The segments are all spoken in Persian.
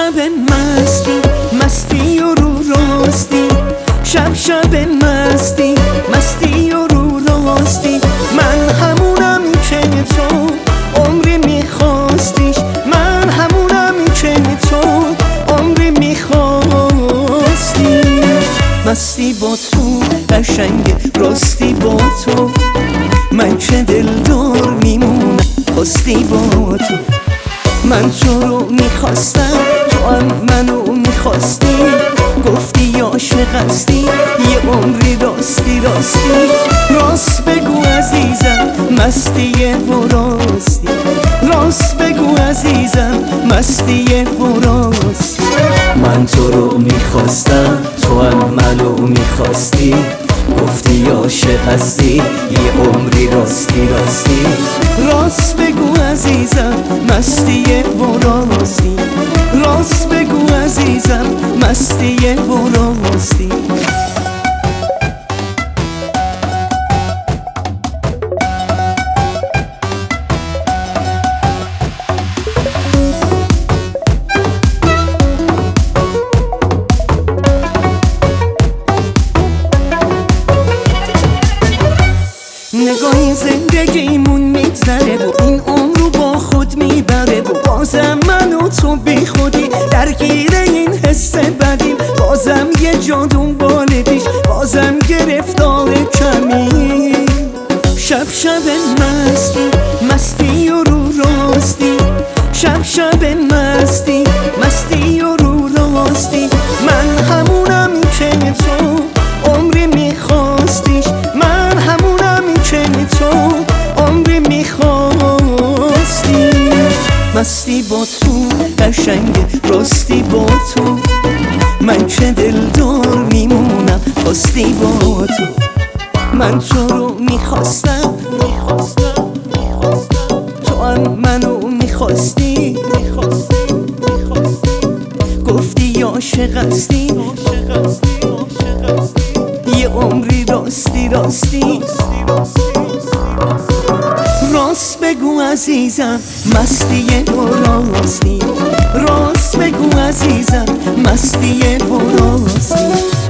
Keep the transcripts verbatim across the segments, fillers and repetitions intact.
شب مستی مستی و رو راستی، شب شب مستی مستی و رو راستی، من همونم که تو عمری میخواستیش، من همونم که تو عمری میخواستی. مستی با تو قشنگ راستی با تو، من که دلدار میمونم خواستی با تو. من تو رو میخواستم تو هم منو میخواستی، گفتی عاشق هستی یه عمری راستی راستی. راست بگو عزیزم مستیه و راستی، راست بگو عزیزم مستیه و راستی. من تو رو میخواستم تو هم منو میخواستی، گفتی عاشق هستی یه عمری راستی راستی. راست بگو عزیزم مستیه و راستی، راست بگو عزیزم مستیه و راستی. نگاهی زندگیمون میگذره و این عمر رو با خود میبره و بازم من و تو بی خودی درگیر این حس بدیم، بازم یه جا دنبال پیش، بازم گرفتار کمی. شب شب مستی مستی و رو راستی، شب شب مستی مستی و رو راستی، من همونم که تو عمری میخواستیش، من همونم که تو عمری میخواستی. مستی با تو قشنگ راستی با تو، من که دلدار میمونم خواستی با تو. من تو رو میخواستم میخواستم میخواستم تو هم منو میخواستی، گفتی عاشق هستی یه عمری راستی راستی. راست بگو عزیزم مستیه و راستی، راست بگو عزیزم مستیه و راستی.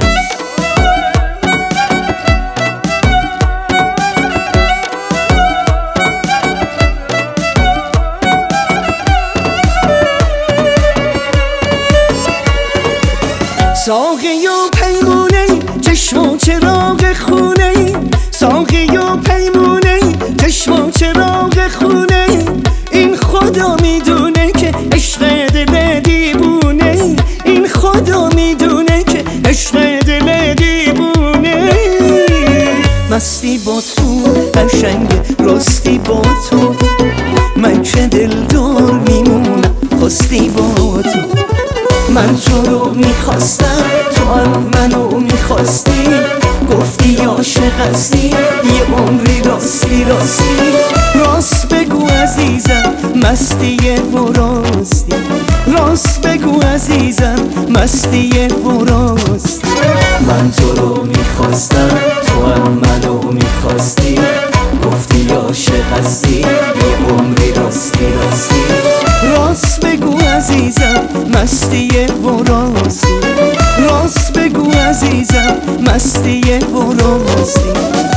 ساقی و پیمونه چشم و چراغ خونه، ساقی و پیمونه چشم و چراغ خونه، این خدا میدونه که عشق دل دیوونه، این خدا میدونه که عشق دل دیوونه. مستی با تو قشنگ راستی با تو، من که دلدار میمونم خواستی با تو. من تو رو میخواستم تو هم منو میخواستی، گفتی عاشق هستی یه عمری راستی راستی. راست بگو عزیزم مستیه و راستی، راست بگو عزیزم مستیه و راستی. من تو رو میخواستم تو هم منو میخواستی، گفتی عاشق هستی یه عمری راستی راستی. راست بگو عزیزم مستیه و راستی، راست بگو عزیزم مستیه و راستی.